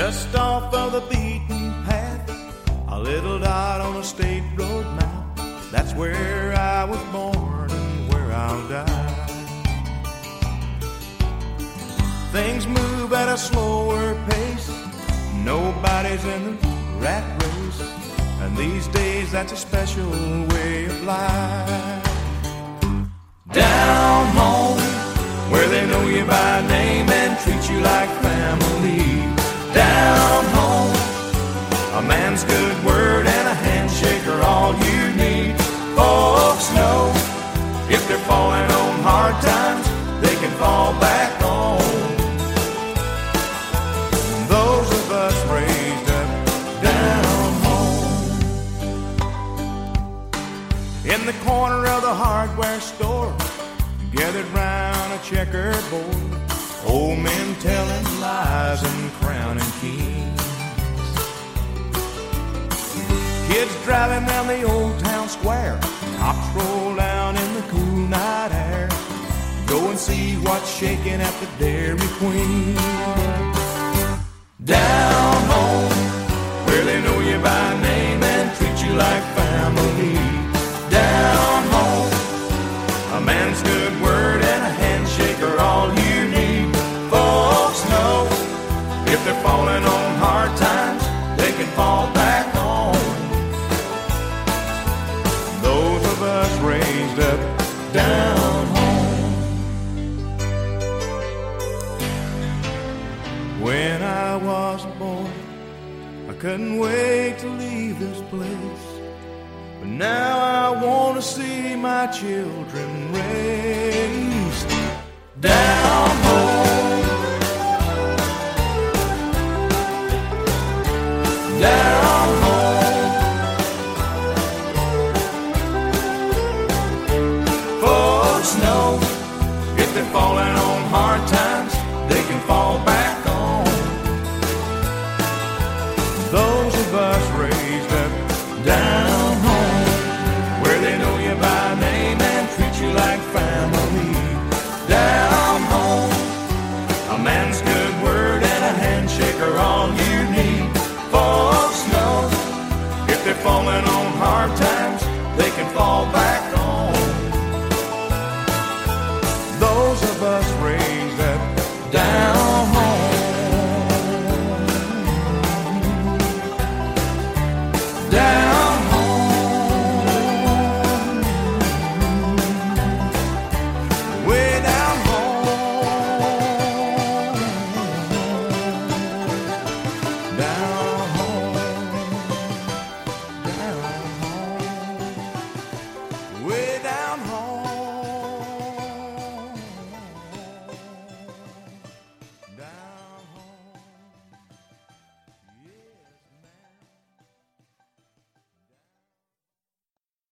just off of the beaten path, a little dot on a state road map. That's where I was born and where I'll die. Things move at a slower pace, nobody's in the rat race, and these days that's a special way of life. Down home, where they know you by name and treat you like family. Down home, a man's good word and a handshake are all you need. Folks know if they're falling on hard times, they can fall back on those of us raised up down home. In the corner of the hardware store, gathered round a checkered board, old men telling lies and crowning kings. Kids driving down the old town square, cops roll down in the cool night air. Go and see what's shaking at the Dairy Queen. Down home, where they know you by name and treat you like family. Down home, a man's good word and a handshake are all you need. Folks know if they're falling on hard times, they can fall back on those of us raised up down home. When I was a boy, I couldn't wait to leave this place. But now I want to see my children raised down home. Down home. Folks know if they're falling on hard times, they can fall back on those of us raised up down home, where they know you by name and treat you like family. Down home, a man's good word and a handshake are all you need. Folks know if they're falling on hard times, they can fall back on those of us raised up down home. Down home, way down home, down home, down home, way